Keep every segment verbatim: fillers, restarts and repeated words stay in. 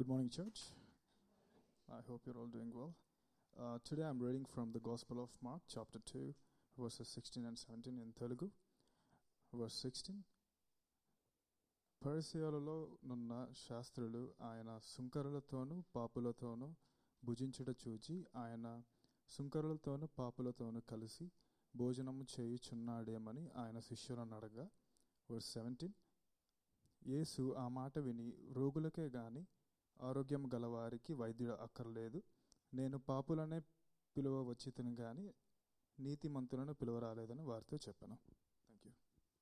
Good morning, church. I hope you're all doing well. Uh, today I'm reading from the Gospel of Mark, chapter two, verses sixteen and seventeen in Telugu. Verse sixteen. పరిసయ్యులలో నున్న శాస్త్రులు ఆయన సుంకరులతోనూ పాపులతోనూ భుజించుట చూచి ఆయన సుంకరులతోనూ పాపులతోనూ కలిసి భోజనము చేయుచున్నాడేమని ఆయన శిష్యులను అడగా. Verse seventeen. యేసు ఆ మాట విని, రోగులకే గాని ఆరోగ్యం గలవారికి వైద్యుడు అక్కర్లేదు, నేను పాపులనే పిలువ వచ్చితిని గాని నీతిమంతులను పిలువరాలేదని వారితో చెప్పాను. Thank you.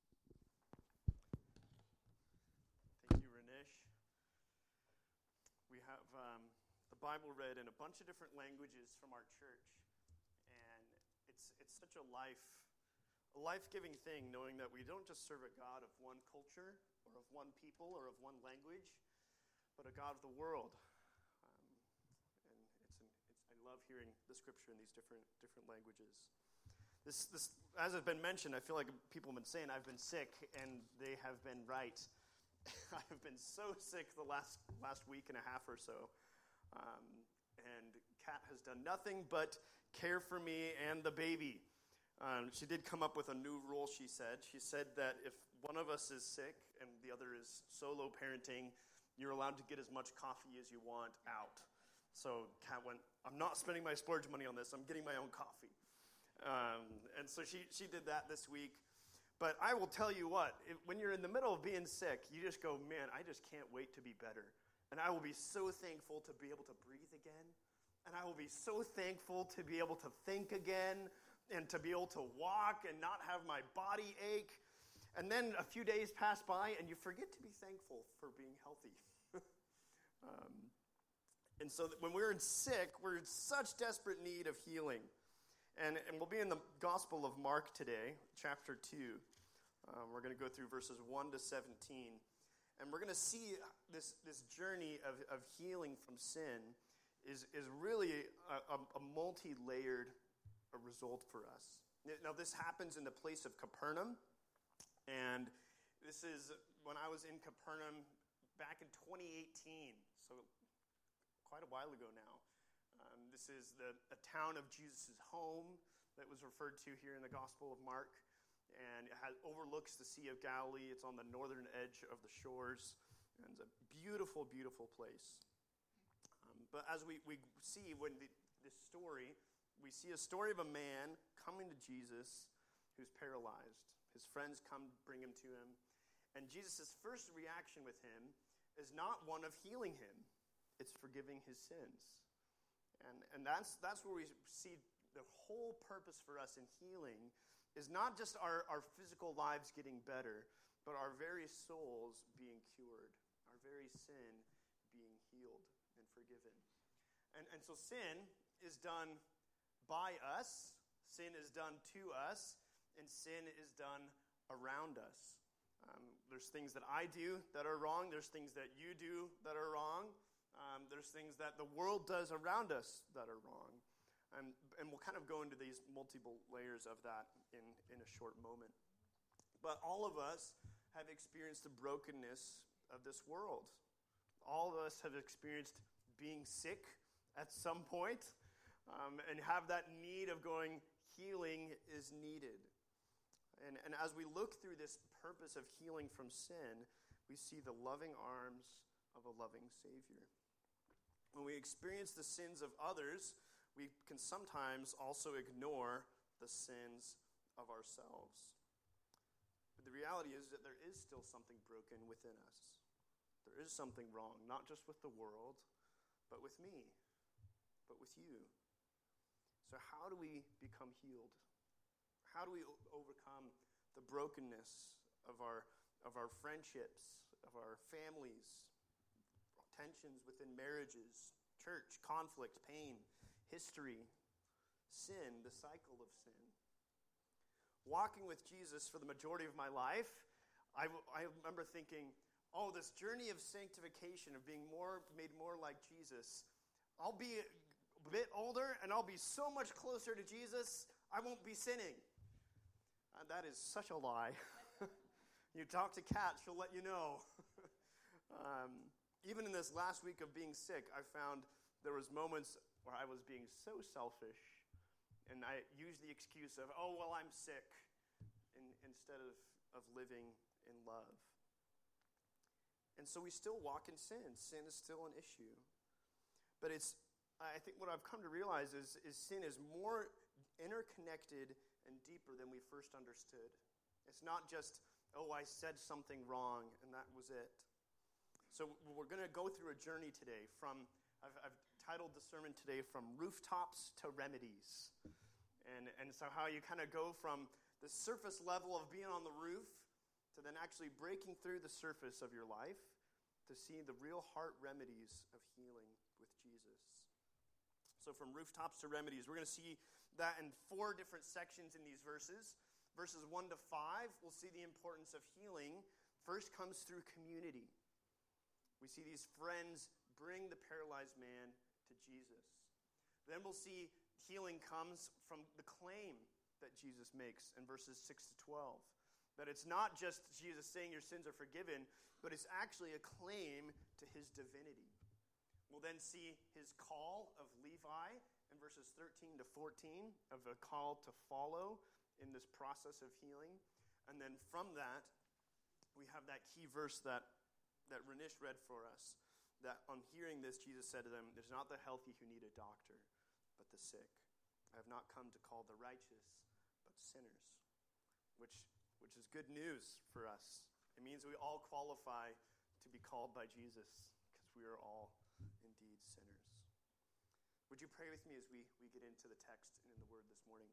Thank you, Ranesh. We have um, the Bible read in a bunch of different languages from our church, and it's it's such a life, a life-giving thing, knowing that we don't just serve a God of one culture or of one people or of one language, but a God of the world. Um, and it's, an, it's I love hearing the Scripture in these different different languages. This this as has been mentioned, I feel like people have been saying I've been sick, and they have been right. I have been so sick the last last week and a half or so, um, and Kat has done nothing but care for me and the baby. Um, she did come up with a new rule, she said. She said that if one of us is sick and the other is solo parenting, you're allowed to get as much coffee as you want out. So Kat went, I'm not spending my splurge money on this, I'm getting my own coffee. Um, and so she, she did that this week. But I will tell you what, if, when you're in the middle of being sick, you just go, man, I just can't wait to be better. And I will be so thankful to be able to breathe again. And I will be so thankful to be able to think again and to be able to walk and not have my body ache. And then a few days pass by and you forget to be thankful for being healthy. um, and so when we're in sick, we're in such desperate need of healing. And, and we'll be in the Gospel of Mark today, chapter two. Um, we're going to go through verses one to seventeen. And we're going to see this, this journey of, of healing from sin is, is really a, a, a multi-layered a result for us. Now, this happens in the place of Capernaum. And this is when I was in Capernaum back in twenty eighteen, so quite a while ago now. Um, this is the a town of Jesus' home that was referred to here in the Gospel of Mark, and it has, overlooks the Sea of Galilee. It's on the northern edge of the shores, and it's a beautiful, beautiful place. Um, but as we, we see when the, this story, we see a story of a man coming to Jesus who's paralyzed. His friends come bring him to him, and Jesus' first reaction with him is not one of healing him. It's forgiving his sins. And and that's that's where we see the whole purpose for us in healing is not just our, our physical lives getting better, but our very souls being cured, our very sin being healed and forgiven. And and so sin is done by us, sin is done to us, and sin is done around us. Um, there's things that I do that are wrong, there's things that you do that are wrong. Um, there's things that the world does around us that are wrong. And, and we'll kind of go into these multiple layers of that in, in a short moment. But all of us have experienced the brokenness of this world. All of us have experienced being sick at some point, um, and have that need of going, healing is needed. And, and as we look through this purpose of healing from sin, we see the loving arms of a loving Savior. When we experience the sins of others, we can sometimes also ignore the sins of ourselves. But the reality is that there is still something broken within us. There is something wrong, not just with the world, but with me, but with you. So how do we become healed? How do we overcome the brokenness of our of our friendships, of our families, tensions within marriages, church, conflict, pain, history, sin, the cycle of sin? Walking with Jesus for the majority of my life, I, I remember thinking, oh, this journey of sanctification, of being more made more like Jesus, I'll be a bit older and I'll be so much closer to Jesus, I won't be sinning. Uh, that is such a lie. You talk to Kat, she'll let you know. um, even in this last week of being sick, I found there was moments where I was being so selfish, and I used the excuse of, oh, well, I'm sick, in, instead of, of living in love. And so we still walk in sin. Sin is still an issue. But it's, I think what I've come to realize is, is sin is more interconnected and deeper than we first understood. It's not just, oh, I said something wrong, and that was it. So we're going to go through a journey today from, I've, I've titled the sermon today, From Rooftops to Remedies. And, and so how you kind of go from the surface level of being on the roof to then actually breaking through the surface of your life to see the real heart remedies of healing with Jesus. So from rooftops to remedies, we're going to see that in four different sections in these verses. Verses one to five, we'll see the importance of healing. First comes through community. We see these friends bring the paralyzed man to Jesus. Then we'll see healing comes from the claim that Jesus makes in verses six to twelve. That it's not just Jesus saying your sins are forgiven, but it's actually a claim to his divinity. We'll then see his call of Levi in verses thirteen to fourteen, of a call to follow in this process of healing. And then from that, we have that key verse that, that Renish read for us, that on hearing this, Jesus said to them, "It is not the healthy who need a doctor, but the sick. I have not come to call the righteous, but sinners," which, which is good news for us. It means we all qualify to be called by Jesus, because we are all indeed sinners. Would you pray with me as we, we get into the text and in the word this morning?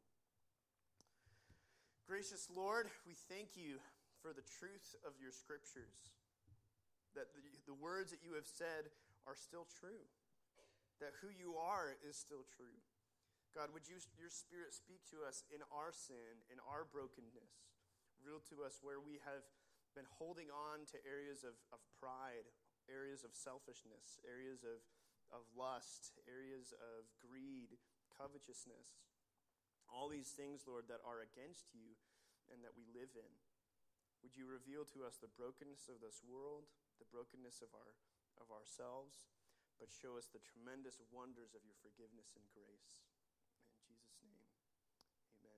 Gracious Lord, we thank you for the truth of your scriptures, that the, the words that you have said are still true, that who you are is still true. God, would you, your Spirit speak to us in our sin, in our brokenness, reveal to us where we have been holding on to areas of, of pride, areas of selfishness, areas of, of lust, areas of greed, covetousness. All these things, Lord, that are against you and that we live in. Would you reveal to us the brokenness of this world, the brokenness of our of ourselves, but show us the tremendous wonders of your forgiveness and grace. In Jesus' name, amen.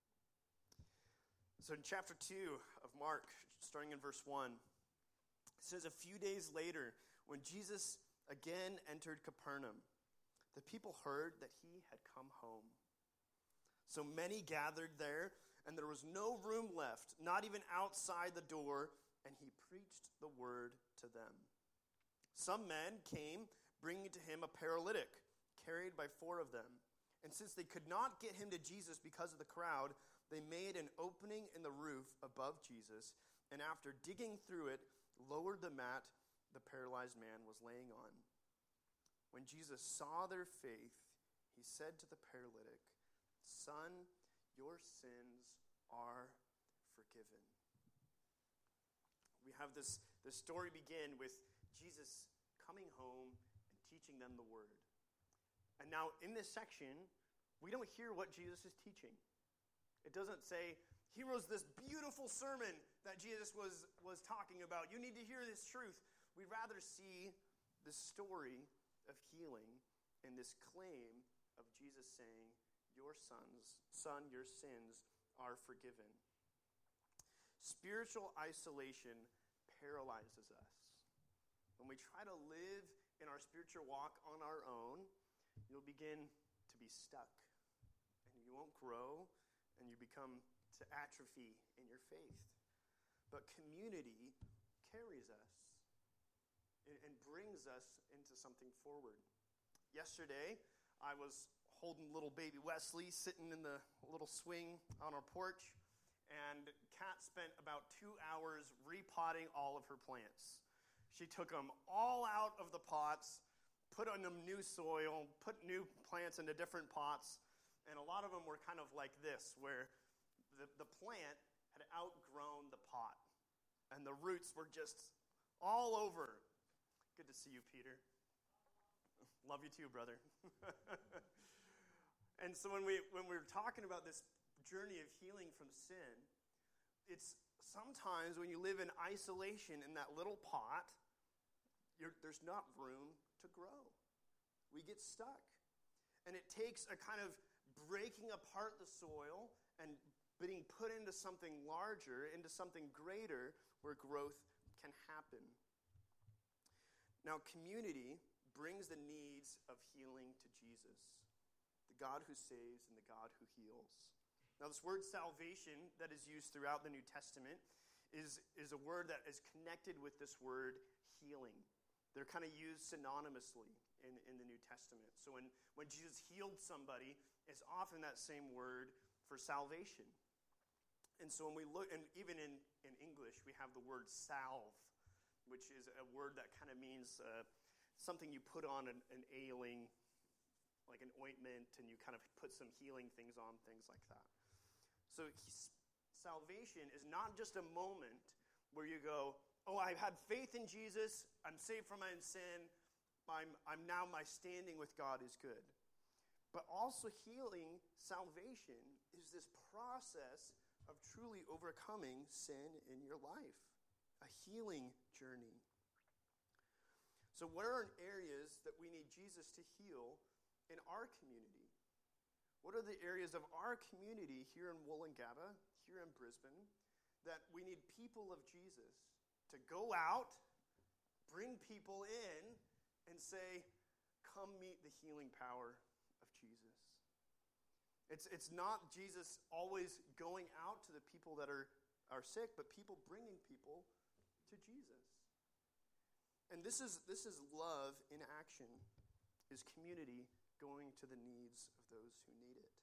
So in chapter two of Mark, starting in verse one, it says, "A few days later, when Jesus again entered Capernaum, the people heard that he had come home. So many gathered there, and there was no room left, not even outside the door, and he preached the word to them. Some men came, bringing to him a paralytic, carried by four of them. And since they could not get him to Jesus because of the crowd, they made an opening in the roof above Jesus, and after digging through it, lowered the mat the paralyzed man was laying on. When Jesus saw their faith, he said to the paralytic, 'Son, your sins are forgiven.'" We have this, this story begin with Jesus coming home and teaching them the word. And now in this section, we don't hear what Jesus is teaching. It doesn't say, here was this beautiful sermon that Jesus was, was talking about. You need to hear this truth. We rather see the story of healing and this claim of Jesus saying, your sons, son, your sins are forgiven. Spiritual isolation paralyzes us. When we try to live in our spiritual walk on our own, you'll begin to be stuck. And you won't grow, and you become to atrophy in your faith. But community carries us and, and brings us into something forward. Yesterday, I was holding little baby Wesley sitting in the little swing on our porch, and Kat spent about two hours repotting all of her plants. She took them all out of the pots, put on them new soil, put new plants into different pots, and a lot of them were kind of like this, where the, the plant had outgrown the pot, and the roots were just all over. Good to see you, Peter. Love you too, brother. And so when we when we're talking about this journey of healing from sin, it's sometimes when you live in isolation in that little pot, you're, there's not room to grow. We get stuck. And it takes a kind of breaking apart the soil and being put into something larger, into something greater, where growth can happen. Now, community brings the needs of healing to Jesus, the God who saves and the God who heals. Now, this word salvation that is used throughout the New Testament is, is a word that is connected with this word healing. They're kind of used synonymously in, in the New Testament. So when, when Jesus healed somebody, it's often that same word for salvation. And so when we look, and even in, in English, we have the word salve, which is a word that kind of means uh, something you put on an, an ailing, like an ointment, and you kind of put some healing things on, things like that. So salvation is not just a moment where you go, oh, I've had faith in Jesus, I'm saved from my sin, I'm, I'm now my standing with God is good. But also healing, salvation, is this process of truly overcoming sin in your life, a healing journey. So what are areas that we need Jesus to heal in our community? What are the areas of our community here in Woolloongabba, here in Brisbane, that we need people of Jesus to go out, bring people in, and say, come meet the healing power of Jesus. It's, it's not Jesus always going out to the people that are, are sick, but people bringing people to Jesus. And this is, this is love in action, is community going to the needs of those who need it.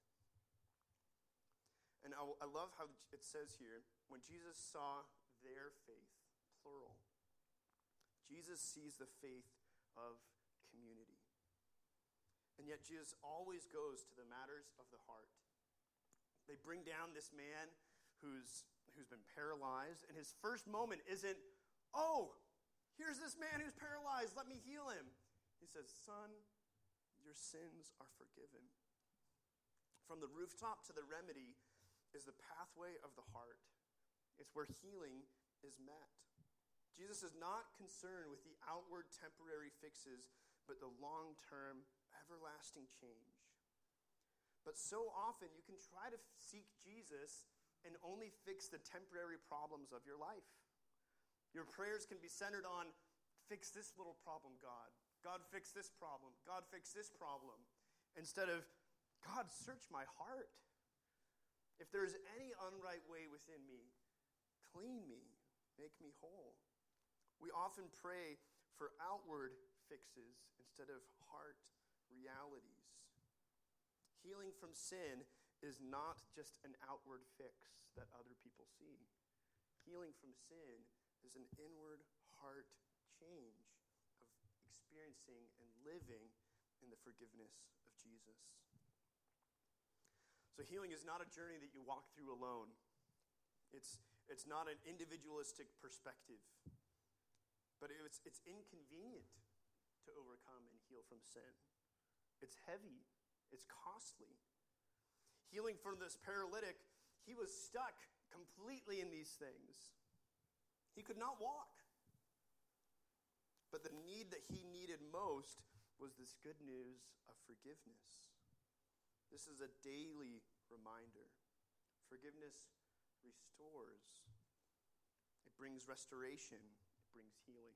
And I, I love how it says here, when Jesus saw their faith, plural, Jesus sees the faith of community. And yet Jesus always goes to the matters of the heart. They bring down this man who's, who's been paralyzed, and his first moment isn't, oh, here's this man who's paralyzed, let me heal him. He says, son, your sins are forgiven. From the rooftop to the remedy is the pathway of the heart. It's where healing is met. Jesus is not concerned with the outward temporary fixes, but the long-term, everlasting change. But so often you can try to seek Jesus and only fix the temporary problems of your life. Your prayers can be centered on, fix this little problem, God. God, fix this problem. God, fix this problem. Instead of, God, search my heart. If there's any unright way within me, clean me, make me whole. We often pray for outward fixes instead of heart realities. Healing from sin is not just an outward fix that other people see. Healing from sin is an inward heart change of experiencing and living in the forgiveness of Jesus. So healing is not a journey that you walk through alone. It's, it's not an individualistic perspective. But it's, it's inconvenient to overcome and heal from sin. It's heavy. It's costly. Healing from this paralytic, he was stuck completely in these things. He could not walk. But the need that he needed most was this good news of forgiveness. This is a daily reminder. Forgiveness restores. It brings restoration. It brings healing.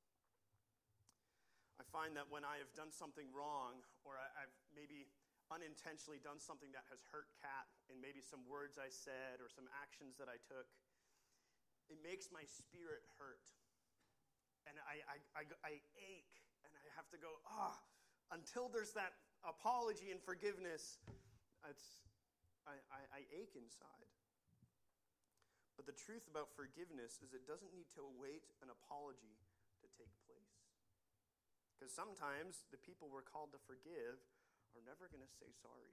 I find that when I have done something wrong, or I, I've maybe unintentionally done something that has hurt Kat, and maybe some words I said or some actions that I took, it makes my spirit hurt. And I, I, I, I ache, and I have to go, ah, until there's that apology and forgiveness, it's, I, I, I ache inside. But the truth about forgiveness is it doesn't need to await an apology to take place. Because sometimes the people we're called to forgive are never going to say sorry.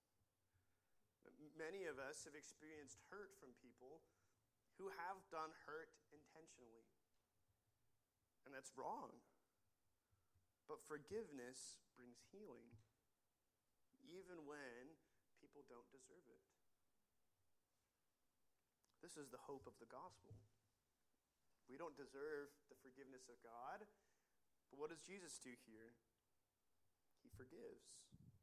Many of us have experienced hurt from people who have done hurt intentionally. And that's wrong. But forgiveness brings healing, even when people don't deserve it. This is the hope of the gospel. We don't deserve the forgiveness of God, But what does Jesus do here? He forgives.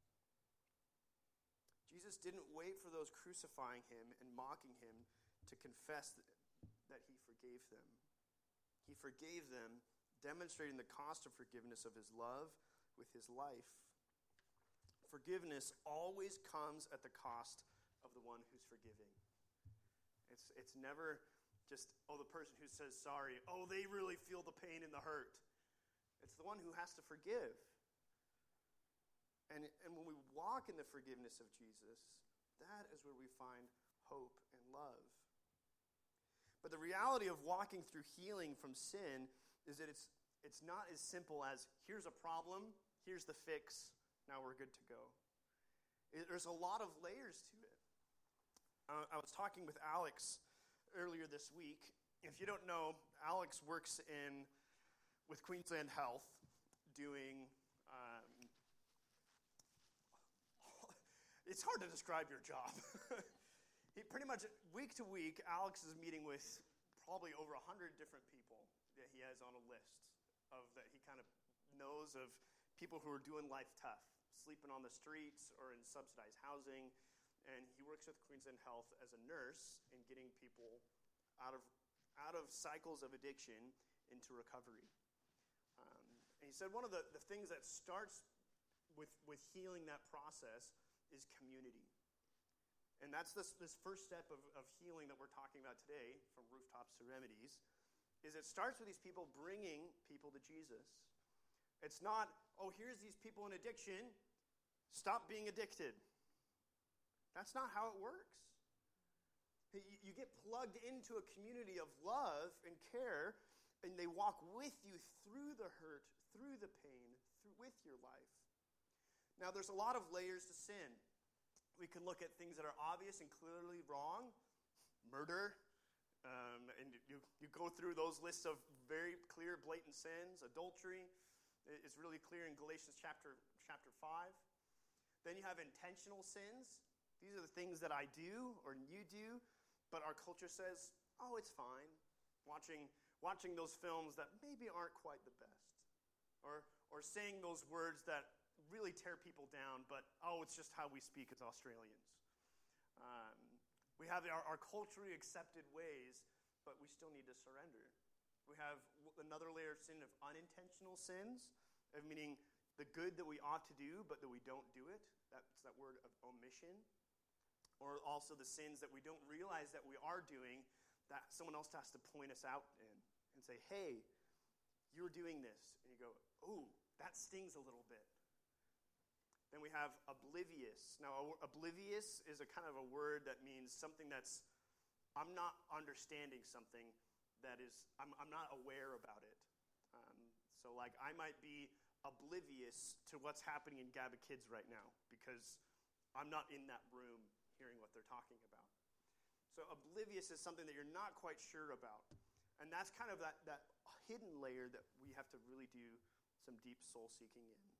Jesus didn't wait for those crucifying him and mocking him to confess that he forgave them. He forgave them, demonstrating the cost of forgiveness of his love with his life. Forgiveness always comes at the cost of the one who's forgiving. It's, it's never just, oh, the person who says sorry, oh, they really feel the pain and the hurt. It's the one who has to forgive. And, and when we walk in the forgiveness of Jesus, that is where we find hope and love. But the reality of walking through healing from sin is that it's, it's not as simple as, here's a problem, here's the fix, now we're good to go. It, there's a lot of layers to it. Uh, I was talking with Alex earlier this week. If you don't know, Alex works in with Queensland Health doing... Um, it's hard to describe your job. He pretty much, week to week, Alex is meeting with probably over one hundred different people that he has on a list of that he kind of knows of people who are doing life tough, sleeping on the streets or in subsidized housing. And he works with Queensland Health as a nurse in getting people out of out of cycles of addiction into recovery. Um, and he said one of the, the things that starts with, with healing that process is community. And that's this, this first step of, of healing that we're talking about today from Rooftops to Remedies, is it starts with these people bringing people to Jesus. It's not, oh, here's these people in addiction, stop being addicted. That's not how it works. You, you get plugged into a community of love and care, and they walk with you through the hurt, through the pain, through, with your life. Now, there's a lot of layers to sin. We can look at things that are obvious and clearly wrong, murder, um, and you, you go through those lists of very clear, blatant sins. Adultery is really clear in Galatians chapter, chapter five. Then you have intentional sins. These are the things that I do or you do, but our culture says, oh, it's fine. Watching, watching those films that maybe aren't quite the best. Or, or saying those words that really tear people down, but, oh, it's just how we speak as Australians. Um, we have our, our culturally accepted ways, but we still need to surrender. We have another layer of sin of unintentional sins, of meaning the good that we ought to do, but that we don't do it. That's that word of omission. Or also the sins that we don't realize that we are doing, that someone else has to point us out in and say, hey, you're doing this. And you go, ooh, that stings a little bit. Then we have oblivious. Now, oblivious is a kind of a word that means something that's, I'm not understanding something that is, I'm, I'm not aware about it. Um, so, like, I might be oblivious to what's happening in Gaba Kids right now because I'm not in that room hearing what they're talking about. So, oblivious is something that you're not quite sure about. And that's kind of that, that hidden layer that we have to really do some deep soul seeking in.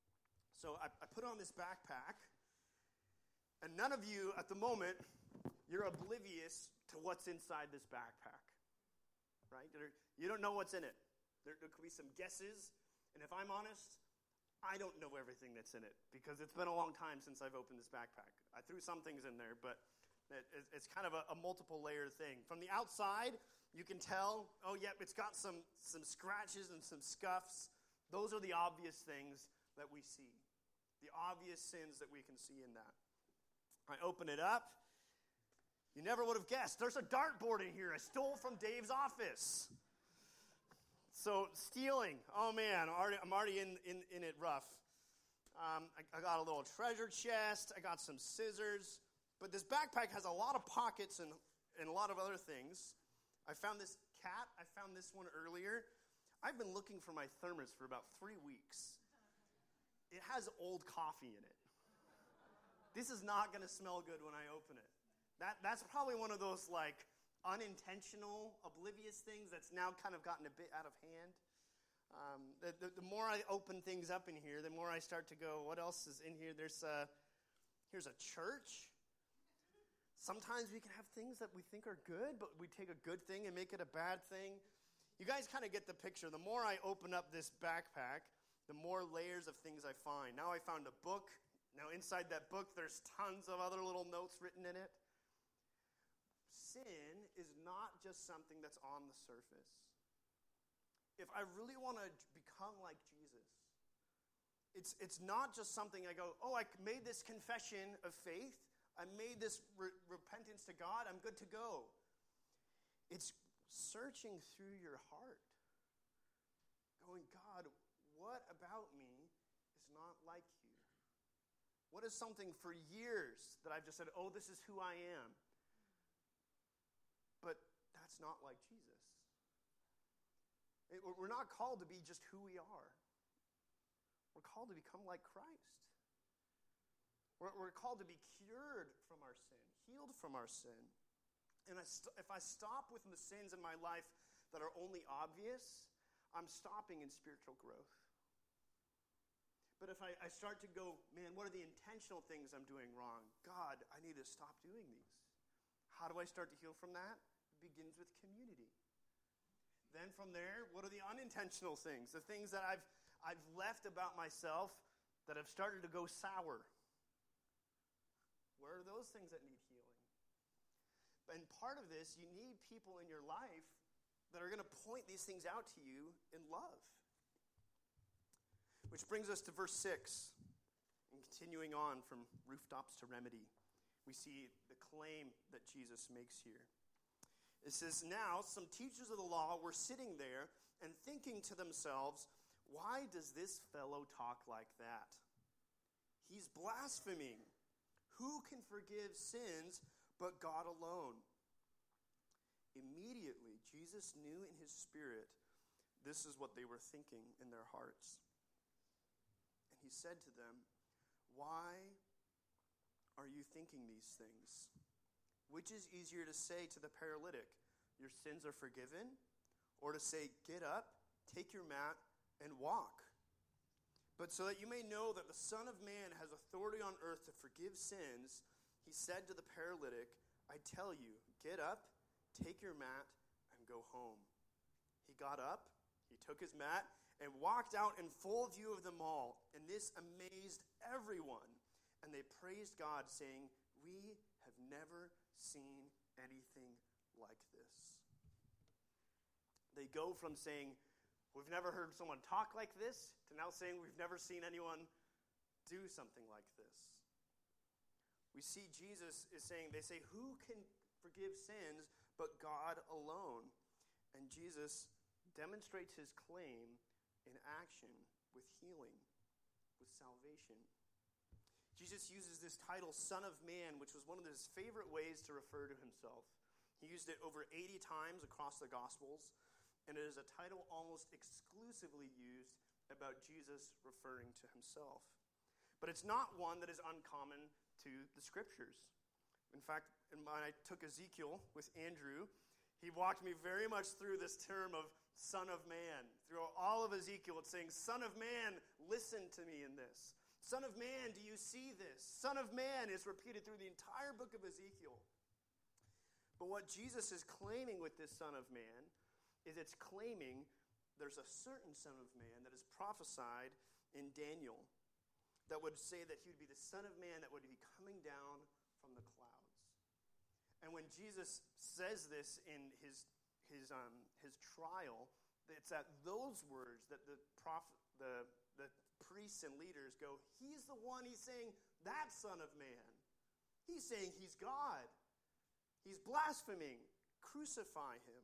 So I, I put on this backpack, and none of you at the moment, you're oblivious to what's inside this backpack, right? There, you don't know what's in it. There, there could be some guesses, and if I'm honest, I don't know everything that's in it because it's been a long time since I've opened this backpack. I threw some things in there, but it, it's kind of a, a multiple layer thing. From the outside, you can tell, oh, yep, it's got some, some scratches and some scuffs. Those are the obvious things that we see. The obvious sins that we can see in that. I open it up. You never would have guessed. There's a dartboard in here I stole from Dave's office. So stealing. Oh, man, I'm already, I'm already in, in, in it rough. Um, I, I got a little treasure chest. I got some scissors. But this backpack has a lot of pockets and, and a lot of other things. I found this cat. I found this one earlier. I've been looking for my thermos for about three weeks. It has old coffee in it. This is not going to smell good when I open it. That That's probably one of those, like, unintentional, oblivious things that's now kind of gotten a bit out of hand. Um, the, the, the more I open things up in here, the more I start to go, what else is in here? There's a, here's a church. Sometimes we can have things that we think are good, but we take a good thing and make it a bad thing. You guys kind of get the picture. The more I open up this backpack, the more layers of things I find. Now I found a book. Now inside that book, there's tons of other little notes written in it. Sin is not just something that's on the surface. If I really want to become like Jesus, it's, it's not just something I go, oh, I made this confession of faith. I made this re- repentance to God. I'm good to go. It's searching through your heart. Going, God, what about me is not like you? What is something for years that I've just said, oh, this is who I am? But that's not like Jesus. It, we're not called to be just who we are. We're called to become like Christ. We're, we're called to be cured from our sin, healed from our sin. And I st- if I stop with the sins in my life that are only obvious, I'm stopping in spiritual growth. But if I, I start to go, man, what are the intentional things I'm doing wrong? God, I need to stop doing these. How do I start to heal from that? It begins with community. Then from there, what are the unintentional things? The things that I've I've left about myself that have started to go sour. Where are those things that need healing? And part of this, you need people in your life that are going to point these things out to you in love. Which brings us to verse six. And continuing on from rooftops to remedy, we see the claim that Jesus makes here. It says, now some teachers of the law were sitting there and thinking to themselves, why does this fellow talk like that? He's blaspheming. Who can forgive sins but God alone? Immediately, Jesus knew in his spirit this is what they were thinking in their hearts. And he said to them, why are you thinking these things? Which is easier to say to the paralytic, your sins are forgiven? Or to say, get up, take your mat, and walk? But so that you may know that the Son of Man has authority on earth to forgive sins, he said to the paralytic, I tell you, get up, take your mat, and go home. He got up, he took his mat, and walked out in full view of them all. And this amazed everyone. And they praised God, saying, we have never seen anything like this. They go from saying, we've never heard someone talk like this, to now saying we've never seen anyone do something like this. We see Jesus is saying, they say, who can forgive sins but God alone? And Jesus demonstrates his claim in action with healing, with salvation. Jesus uses this title, Son of Man, which was one of his favorite ways to refer to himself. He used it over eighty times across the Gospels, and it is a title almost exclusively used about Jesus referring to himself. But it's not one that is uncommon to the Scriptures. In fact, when I took Ezekiel with Andrew, he walked me very much through this term of Son of Man. Through all of Ezekiel, it's saying, Son of Man, listen to me in this. Son of man, do you see this? Son of man is repeated through the entire book of Ezekiel. But what Jesus is claiming with this Son of Man is it's claiming there's a certain Son of Man that is prophesied in Daniel that would say that he would be the Son of Man that would be coming down from the clouds. And when Jesus says this in his his um his trial, it's at those words that the prophet the the priests and leaders go, he's the one, he's saying, that Son of Man. He's saying he's God. He's blaspheming. Crucify him.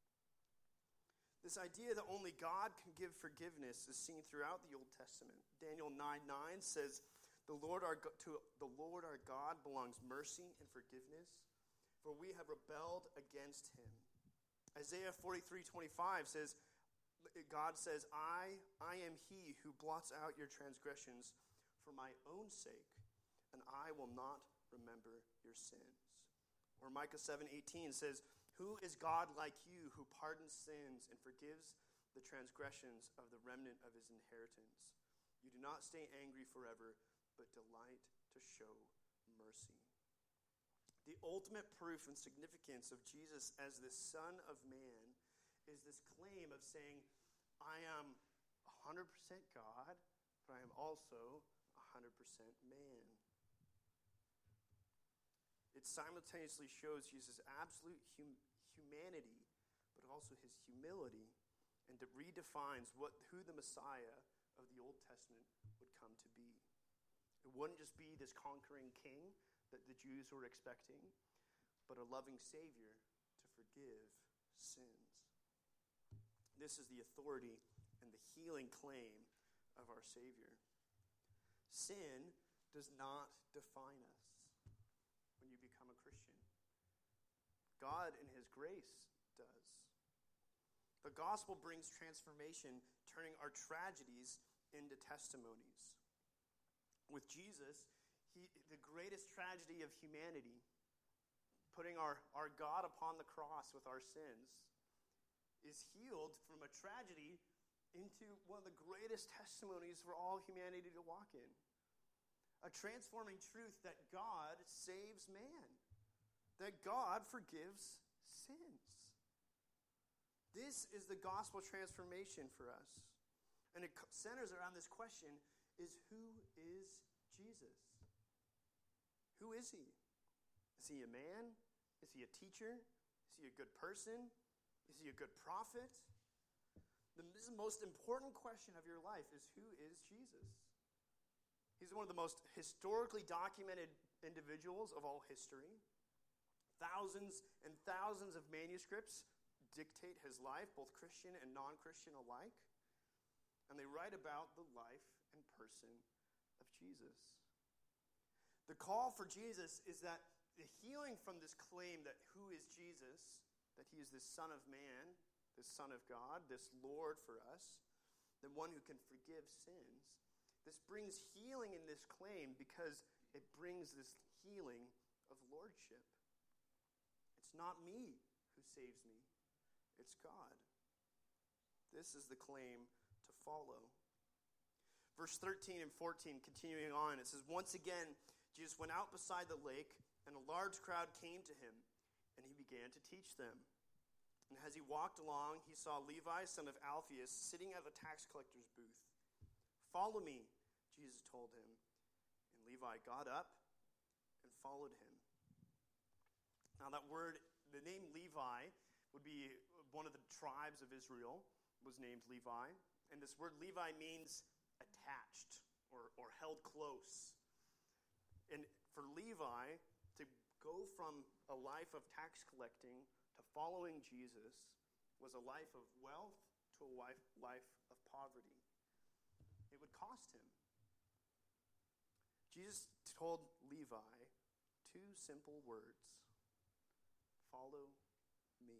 This idea that only God can give forgiveness is seen throughout the Old Testament. Daniel nine nine says, the Lord our God, to the Lord our God belongs mercy and forgiveness, for we have rebelled against him. Isaiah forty-three twenty-five says, God says, I, I am he who blots out your transgressions for my own sake, and I will not remember your sins. Or Micah seven eighteen says, who is God like you who pardons sins and forgives the transgressions of the remnant of his inheritance? You do not stay angry forever, but delight to show mercy. The ultimate proof and significance of Jesus as the Son of Man is this claim of saying, I am one hundred percent God, but I am also one hundred percent man. It simultaneously shows Jesus' absolute hum- humanity, but also his humility, and it redefines what who the Messiah of the Old Testament would come to be. It wouldn't just be this conquering king that the Jews were expecting, but a loving Savior to forgive sins. This is the authority and the healing claim of our Savior. Sin does not define us when you become a Christian. God, in his grace, does. The gospel brings transformation, turning our tragedies into testimonies. With Jesus, he, the greatest tragedy of humanity, putting our, our God upon the cross with our sins, is healed from a tragedy into one of the greatest testimonies for all humanity to walk in. A transforming truth that God saves man, that God forgives sins. This is the gospel transformation for us. And it centers around this question, is who is Jesus? Who is he? Is he a man? Is he a teacher? Is he a good person? Is he a good prophet? The, this is the most important question of your life, is who is Jesus? He's one of the most historically documented individuals of all history. Thousands and thousands of manuscripts dictate his life, both Christian and non-Christian alike. And they write about the life and person of Jesus. The call for Jesus is that the healing from this claim that who is Jesus, that he is this Son of Man, this Son of God, this Lord for us, the one who can forgive sins. This brings healing in this claim because it brings this healing of lordship. It's not me who saves me. It's God. This is the claim to follow. Verse thirteen and fourteen, continuing on, it says, once again, Jesus went out beside the lake, and a large crowd came to him, and he began to teach them. And as he walked along, he saw Levi, son of Alphaeus, sitting at the tax collector's booth. Follow me, Jesus told him. And Levi got up and followed him. Now that word, the name Levi would be one of the tribes of Israel, was named Levi. And this word Levi means attached or, or held close. And for Levi to go from a life of tax collecting to following Jesus was a life of wealth to a life, life of poverty. It would cost him. Jesus told Levi two simple words: follow me.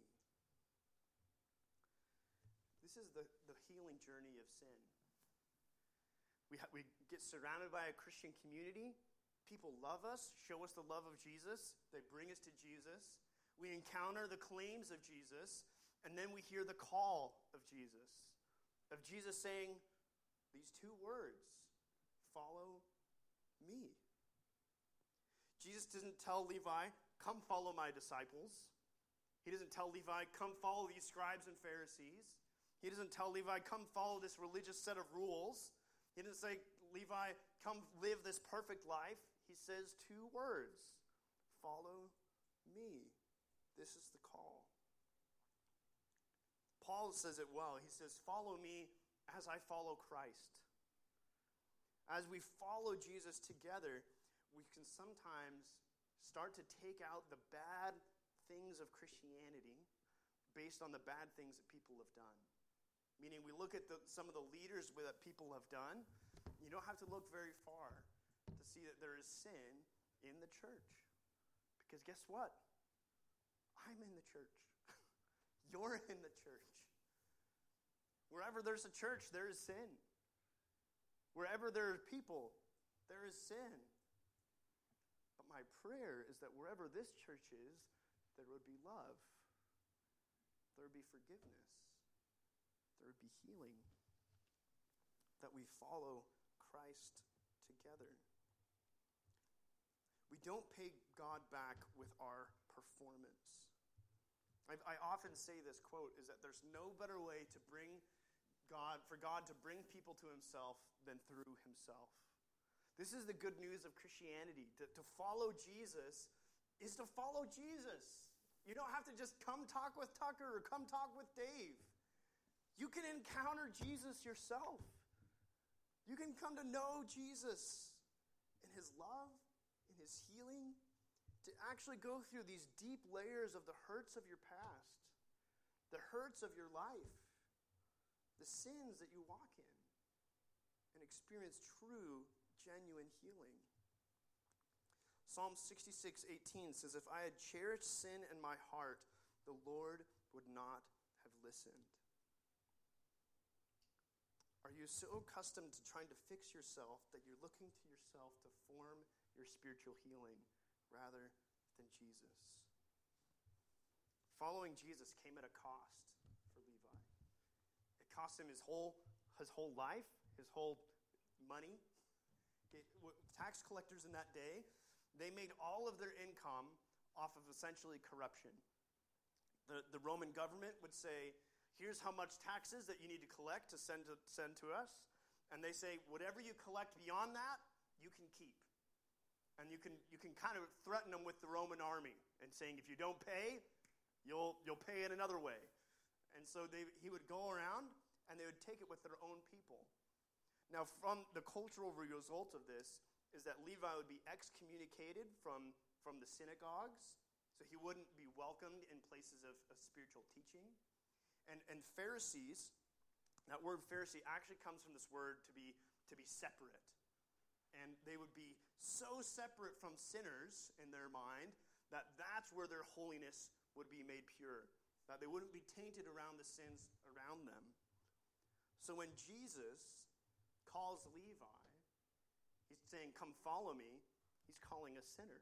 This is the, the healing journey of sin. We, ha- we get surrounded by a Christian community. People love us, show us the love of Jesus. They bring us to Jesus. We encounter the claims of Jesus, and then we hear the call of Jesus, of Jesus saying these two words: follow me. Jesus doesn't tell Levi, come follow my disciples. He doesn't tell Levi, come follow these scribes and Pharisees. He doesn't tell Levi, come follow this religious set of rules. He doesn't say, Levi, come live this perfect life. He says two words: follow me. This is the call. Paul says it well. He says, follow me as I follow Christ. As we follow Jesus together, we can sometimes start to take out the bad things of Christianity based on the bad things that people have done. Meaning we look at the, some of the leaders that people have done. You don't have to look very far to see that there is sin in the church. Because guess what? I'm in the church. You're in the church. Wherever there's a church, there is sin. Wherever there are people, there is sin. But my prayer is that wherever this church is, there would be love. There would be forgiveness. There would be healing. That we follow Christ together. We don't pay God back with our performance. I, I often say this quote is that there's no better way to bring God, for God to bring people to himself than through himself. This is the good news of Christianity. To, to follow Jesus is to follow Jesus. You don't have to just come talk with Tucker or come talk with Dave. You can encounter Jesus yourself. You can come to know Jesus in his love, in his healing, to actually go through these deep layers of the hurts of your past, the hurts of your life, the sins that you walk in, and experience true, genuine healing. Psalm sixty-six eighteen says, "If I had cherished sin in my heart, the Lord would not have listened." Are you so accustomed to trying to fix yourself that you're looking to yourself to form your spiritual healing rather than Jesus? Following Jesus came at a cost for Levi. It cost him his whole his whole life, his whole money. It, tax collectors in that day, they made all of their income off of essentially corruption. The, the Roman government would say, here's how much taxes that you need to collect to send to, send to us. And they say, whatever you collect beyond that, you can keep. And you can you can kind of threaten them with the Roman army and saying, if you don't pay, you'll you'll pay it another way. And so they, he would go around and they would take it with their own people. Now, from the cultural result of this is that Levi would be excommunicated from, from the synagogues, so he wouldn't be welcomed in places of, of spiritual teaching. And, and Pharisees, that word Pharisee actually comes from this word to be to be separate. And they would be so separate from sinners in their mind that that's where their holiness would be made pure, that they wouldn't be tainted around the sins around them. So when Jesus calls Levi, he's saying, come follow me, he's calling a sinner.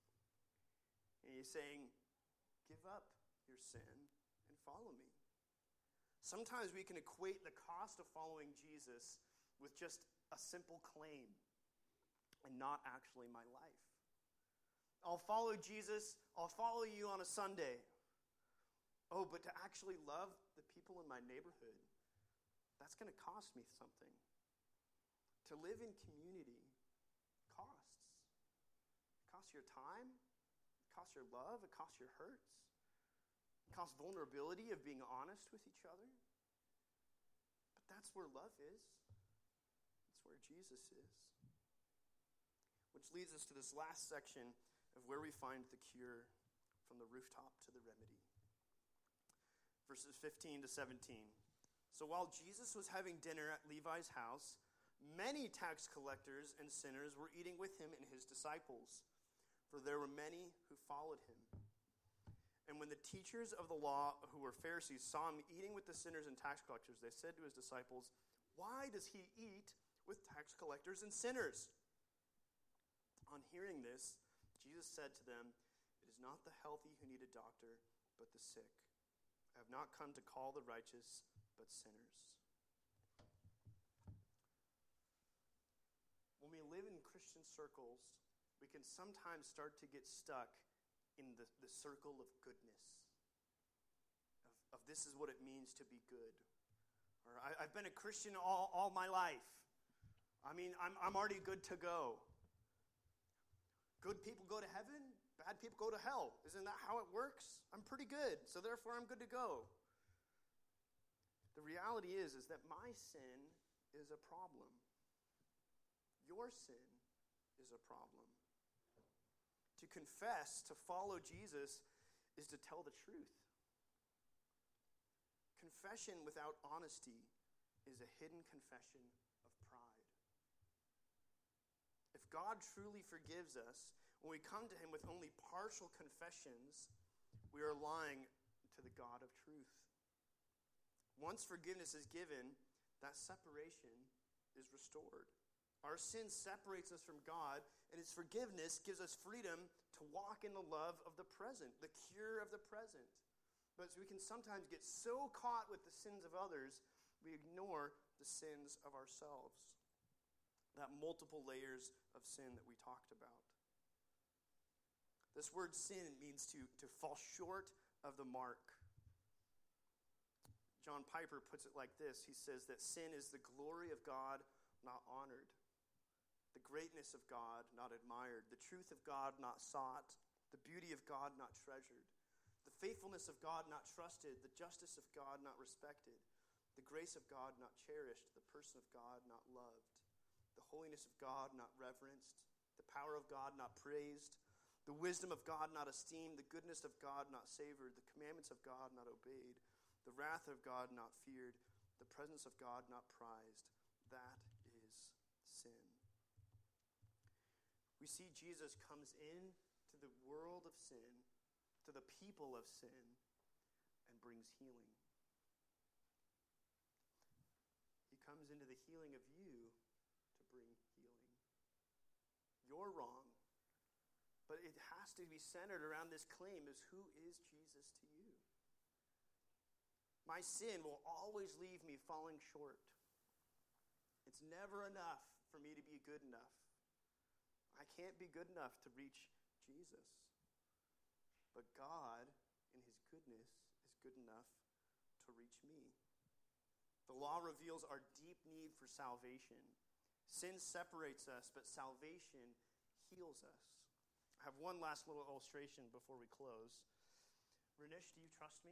And he's saying, give up your sin and follow me. Sometimes we can equate the cost of following Jesus with just a simple claim and not actually my life. I'll follow Jesus, I'll follow you on a Sunday. Oh, but to actually love the people in my neighborhood, that's going to cost me something. To live in community costs. It costs your time, it costs your love, it costs your hurts. It costs vulnerability of being honest with each other. But that's where love is. That's where Jesus is. Which leads us to this last section of where we find the cure from the rooftop to the remedy. Verses fifteen to seventeen. So while Jesus was having dinner at Levi's house, many tax collectors and sinners were eating with him and his disciples, for there were many who followed him. And when the teachers of the law, who were Pharisees, saw him eating with the sinners and tax collectors, they said to his disciples, "Why does he eat with tax collectors and sinners?" On hearing this, Jesus said to them, "It is not the healthy who need a doctor, but the sick. I have not come to call the righteous, but sinners." When we live in Christian circles, we can sometimes start to get stuck in the, the circle of goodness. Of, of this is what it means to be good. Or I, I've been a Christian all, all my life. I mean, I'm, I'm already good to go. Good people go to heaven, bad people go to hell. Isn't that how it works? I'm pretty good, so therefore I'm good to go. The reality is, is that my sin is a problem. Your sin is a problem. To confess, to follow Jesus, is to tell the truth. Confession without honesty is a hidden confession of pride. If God truly forgives us, when we come to him with only partial confessions, we are lying to the God of truth. Once forgiveness is given, that separation is restored. Our sin separates us from God, and his forgiveness gives us freedom to walk in the love of the present, the cure of the present. But we can sometimes get so caught with the sins of others, we ignore the sins of ourselves. That multiple layers of sin that we talked about. This word sin means to, to fall short of the mark. John Piper puts it like this. He says that sin is the glory of God not honored, the greatness of God not admired, the truth of God not sought, the beauty of God not treasured, the faithfulness of God not trusted, the justice of God not respected, the grace of God not cherished, the person of God not loved, the holiness of God not reverenced, the power of God not praised, the wisdom of God not esteemed, the goodness of God not savored, the commandments of God not obeyed, the wrath of God not feared, the presence of God not prized. That is sin. We see Jesus comes in to the world of sin, to the people of sin, and brings healing. He comes into the healing of you to bring healing. You're wrong, but it has to be centered around this claim is who is Jesus to you? My sin will always leave me falling short. It's never enough for me to be good enough. I can't be good enough to reach Jesus. But God, in his goodness, is good enough to reach me. The law reveals our deep need for salvation. Sin separates us, but salvation heals us. I have one last little illustration before we close. Renish, do you trust me?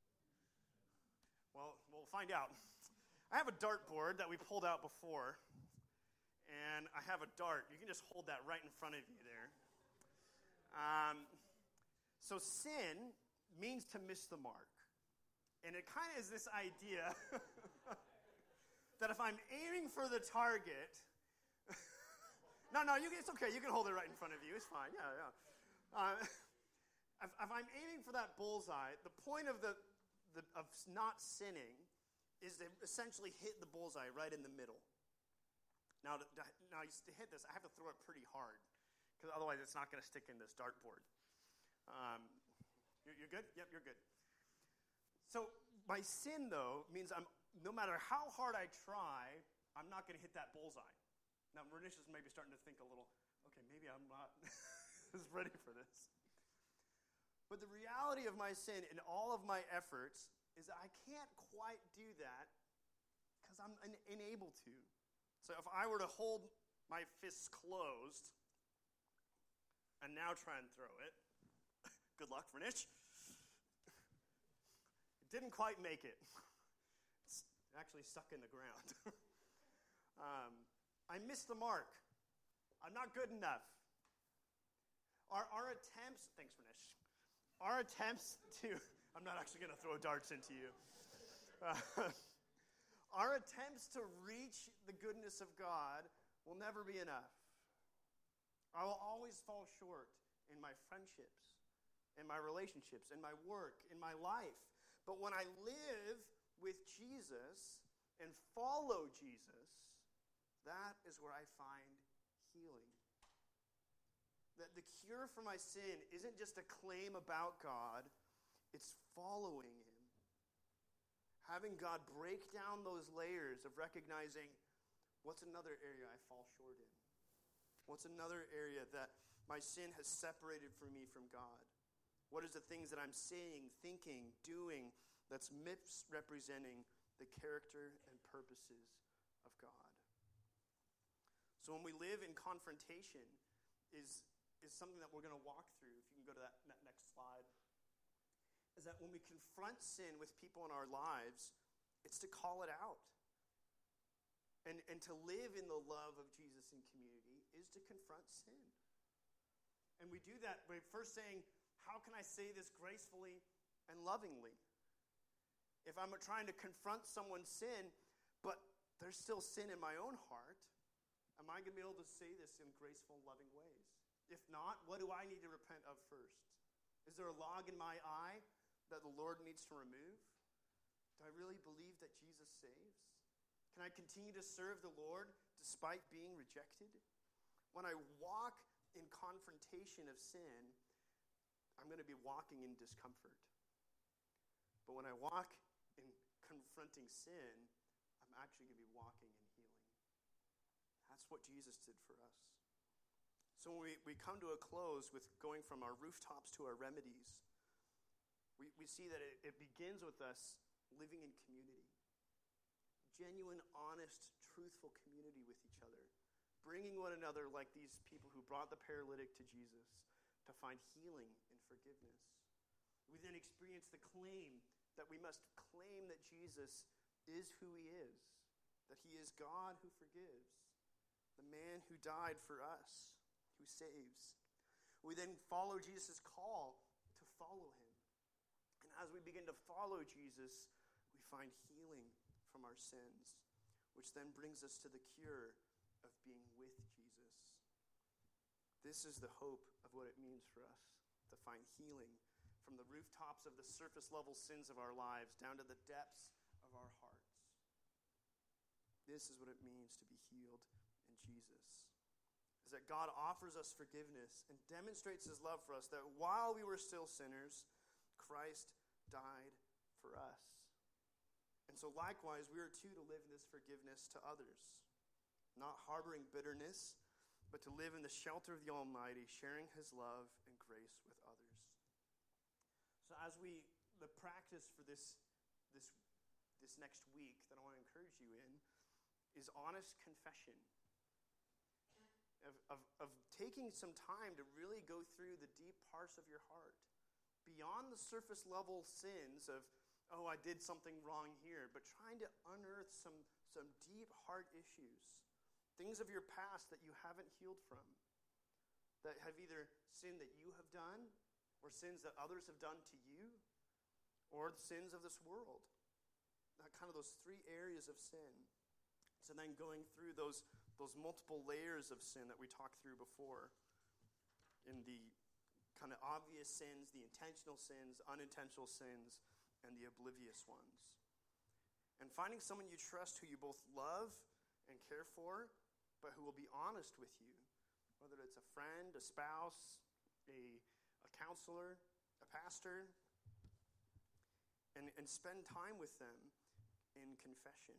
Well, we'll find out. I have a dartboard that we pulled out before, and I have a dart. You can just hold that right in front of you there. Um, so sin means to miss the mark. And it kind of is this idea that if I'm aiming for the target, no, no, you, it's okay. You can hold it right in front of you. It's fine. Yeah, yeah. Uh, if, if I'm aiming for that bullseye, the point of the, the of not sinning is to essentially hit the bullseye right in the middle. Now, to, now to hit this, I have to throw it pretty hard, because otherwise it's not going to stick in this dartboard. Um, you're, you're good? Yep, you're good. So my sin, though, means I'm no matter how hard I try, I'm not going to hit that bullseye. Now, Renish is maybe starting to think a little, okay, maybe I'm not as ready for this. But the reality of my sin in all of my efforts is that I can't quite do that because I'm un- unable to. So if I were to hold my fists closed and now try and throw it, good luck, Renish. It didn't quite make it. It's actually stuck in the ground. um, I missed the mark. I'm not good enough. Our, our attempts, thanks, Renish. Our attempts to, I'm not actually going to throw darts into you. Uh, our attempts to reach the goodness of God will never be enough. I will always fall short in my friendships, in my relationships, in my work, in my life. But when I live with Jesus and follow Jesus, that is where I find healing. That the cure for my sin isn't just a claim about God, it's following him. Having God break down those layers of recognizing what's another area I fall short in. What's another area that my sin has separated from me from God? What is the things that I'm saying, thinking, doing that's misrepresenting the character and purposes of God? So when we live in confrontation is, is something that we're going to walk through. If you can go to that, that next slide. Is that when we confront sin with people in our lives, it's to call it out. And, and to live in the love of Jesus in community is to confront sin. And we do that by first saying, how can I say this gracefully and lovingly? If I'm trying to confront someone's sin, but there's still sin in my own heart, am I going to be able to say this in graceful, loving ways? If not, what do I need to repent of first? Is there a log in my eye that the Lord needs to remove? Do I really believe that Jesus saves? Can I continue to serve the Lord despite being rejected? When I walk in confrontation of sin, I'm going to be walking in discomfort. But when I walk in confronting sin, I'm actually going to be walking in healing. That's what Jesus did for us. So when we, we come to a close with going from our rooftops to our remedies, we, we see that it, it begins with us living in community. Genuine, honest, truthful community with each other. Bringing one another like these people who brought the paralytic to Jesus to find healing and forgiveness. We then experience the claim that we must claim that Jesus is who he is, that he is God who forgives, the man who died for us, who saves. We then follow Jesus' call to follow him. And as we begin to follow Jesus, we find healing from our sins, which then brings us to the cure of being with Jesus. This is the hope of what it means for us to find healing from the rooftops of the surface level sins of our lives down to the depths of our hearts. This is what it means to be healed in Jesus. Is that God offers us forgiveness and demonstrates his love for us, that while we were still sinners, Christ died for us. And so likewise, we are too to live in this forgiveness to others, not harboring bitterness, but to live in the shelter of the Almighty, sharing his love and grace with others. So as we, the practice for this, this, this next week that I want to encourage you in is honest confession. Of, of, of taking some time to really go through the deep parts of your heart, beyond the surface level sins of, oh, I did something wrong here, but trying to unearth some, some deep heart issues, things of your past that you haven't healed from, that have either sin that you have done, or sins that others have done to you, or the sins of this world. That kind of those three areas of sin. So then going through those, those multiple layers of sin that we talked through before, in the kind of obvious sins, the intentional sins, unintentional sins, and the oblivious ones. And finding someone you trust who you both love and care for, but who will be honest with you, whether it's a friend, a spouse, a, a counselor, a pastor, and, and spend time with them in confession.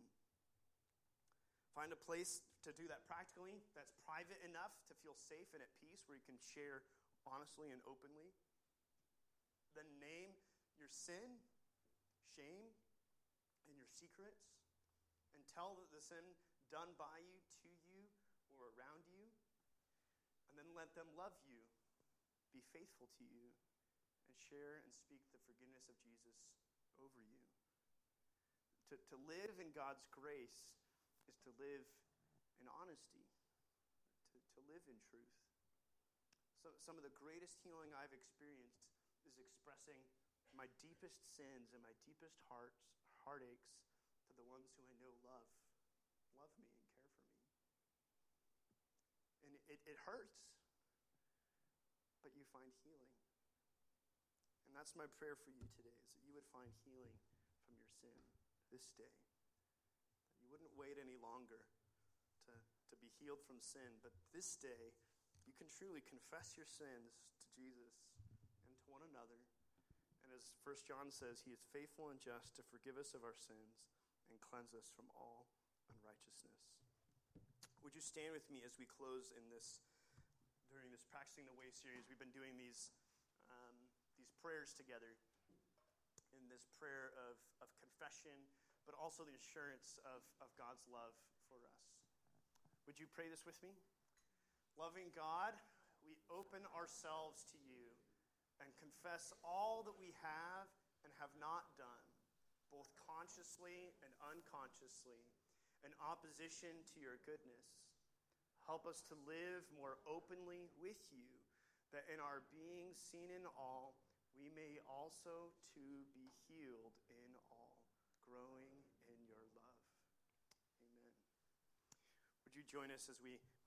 Find a place to do that practically that's private enough to feel safe and at peace, where you can share honestly and openly. Then name your sin, shame, and your secrets, and tell that the sin done by you, to you, or around you, and then let them love you, be faithful to you, and share and speak the forgiveness of Jesus over you. To, to live in God's grace is to live in honesty, to, to live in truth. So, some of the greatest healing I've experienced is expressing my deepest sins and my deepest hearts, heartaches to the ones who I know love, love me and care for me. And it, it hurts, but you find healing. And that's my prayer for you today, is that you would find healing from your sin this day. That you wouldn't wait any longer to, to be healed from sin, but this day you can truly confess your sins to Jesus and to one another. And as First John says, he is faithful and just to forgive us of our sins and cleanse us from all unrighteousness. Would you stand with me as we close in this, during this Practicing the Way series? We've been doing these um, these prayers together, in this prayer of, of confession, but also the assurance of, of God's love for us. Would you pray this with me? Loving God, we open ourselves to you and confess all that we have and have not done, both consciously and unconsciously, in opposition to your goodness. Help us to live more openly with you, that in our being seen in all, we may also too be healed in all, growing in your love. Amen. Would you join us as we